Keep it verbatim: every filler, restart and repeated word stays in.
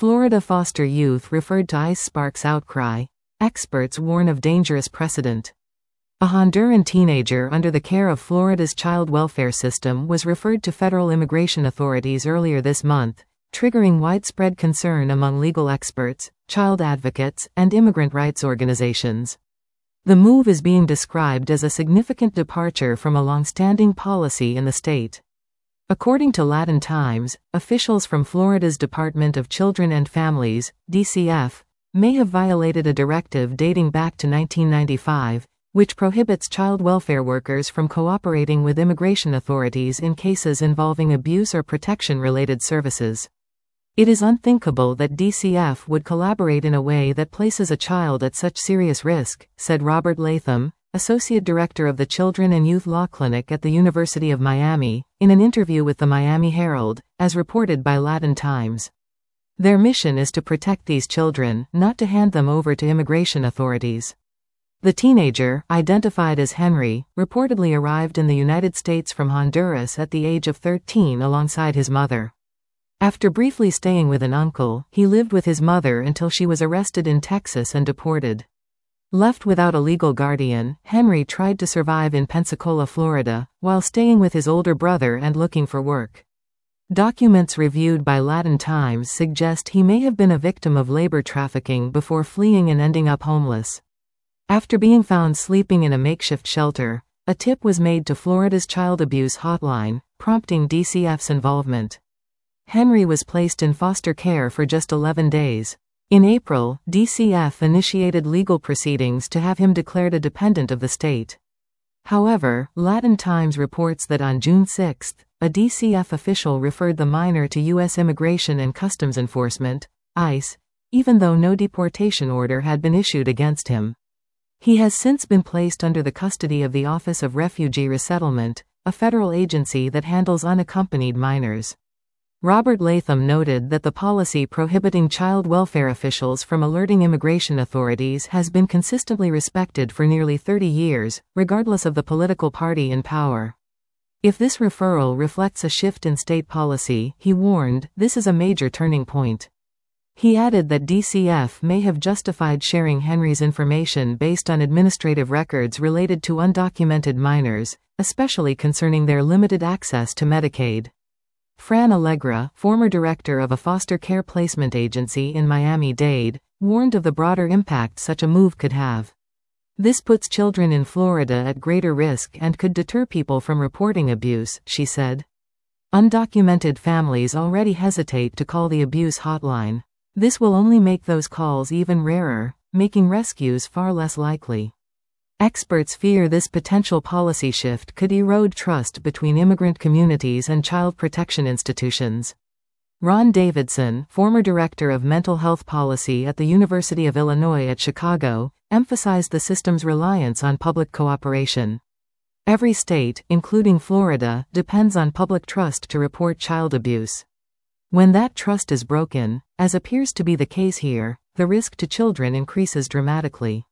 Florida foster youth referred to ICE sparks outcry. Experts warn of dangerous precedent. A Honduran teenager under the care of Florida's child welfare system was referred to federal immigration authorities earlier this month, triggering widespread concern among legal experts, child advocates, and immigrant rights organizations. The move is being described as a significant departure from a long-standing policy in the state. According to Latin Times, officials from Florida's Department of Children and Families, D C F, may have violated a directive dating back to nineteen ninety-five, which prohibits child welfare workers from cooperating with immigration authorities in cases involving abuse or protection-related services. It is unthinkable that D C F would collaborate in a way that places a child at such serious risk, said Robert Latham, Associate Director of the Children and Youth Law Clinic at the University of Miami, in an interview with the Miami Herald, as reported by Latin Times. Their mission is to protect these children, not to hand them over to immigration authorities. The teenager, identified as Henry, reportedly arrived in the United States from Honduras at the age of thirteen alongside his mother. After briefly staying with an uncle, he lived with his mother until she was arrested in Texas and deported. Left without a legal guardian, Henry tried to survive in Pensacola, Florida, while staying with his older brother and looking for work. Documents reviewed by Latin Times suggest he may have been a victim of labor trafficking before fleeing and ending up homeless. After being found sleeping in a makeshift shelter, a tip was made to Florida's child abuse hotline, prompting D C F's involvement. Henry was placed in foster care for just eleven days. In April, D C F initiated legal proceedings to have him declared a dependent of the state. However, Latin Times reports that on June sixth, a D C F official referred the minor to U S Immigration and Customs Enforcement, ICE, even though no deportation order had been issued against him. He has since been placed under the custody of the Office of Refugee Resettlement, a federal agency that handles unaccompanied minors. Robert Latham noted that the policy prohibiting child welfare officials from alerting immigration authorities has been consistently respected for nearly thirty years, regardless of the political party in power. If this referral reflects a shift in state policy, he warned, this is a major turning point. He added that D C F may have justified sharing Henry's information based on administrative records related to undocumented minors, especially concerning their limited access to Medicaid. Fran Allegra, former director of a foster care placement agency in Miami-Dade, warned of the broader impact such a move could have. This puts children in Florida at greater risk and could deter people from reporting abuse, she said. Undocumented families already hesitate to call the abuse hotline. This will only make those calls even rarer, making rescues far less likely. Experts fear this potential policy shift could erode trust between immigrant communities and child protection institutions. Ron Davidson, former director of mental health policy at the University of Illinois at Chicago, emphasized the system's reliance on public cooperation. Every state, including Florida, depends on public trust to report child abuse. When that trust is broken, as appears to be the case here, the risk to children increases dramatically.